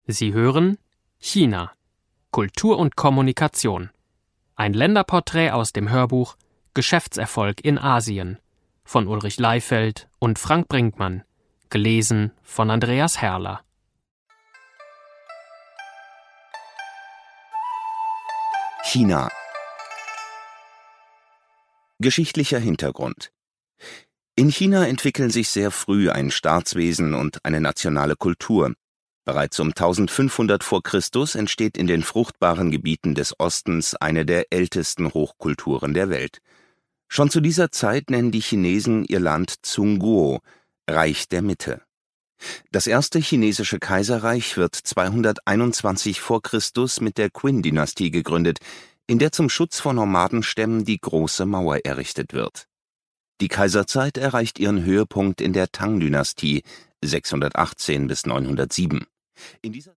Sie hören China. Kultur und Kommunikation. Ein Länderporträt aus dem Hörbuch Geschäftserfolg in Asien von Ulrich Leifeld und Frank Brinkmann. Gelesen von Andreas Herrler. China. Geschichtlicher Hintergrund. In China entwickeln sich sehr früh ein Staatswesen und eine nationale Kultur. Bereits um 1500 vor Christus entsteht in den fruchtbaren Gebieten des Ostens eine der ältesten Hochkulturen der Welt. Schon zu dieser Zeit nennen die Chinesen ihr Land Zhongguo, Reich der Mitte. Das erste chinesische Kaiserreich wird 221 vor Christus mit der Qin-Dynastie gegründet, in der zum Schutz vor Nomadenstämmen die Große Mauer errichtet wird. Die Kaiserzeit erreicht ihren Höhepunkt in der Tang-Dynastie 618 bis 907. In dieser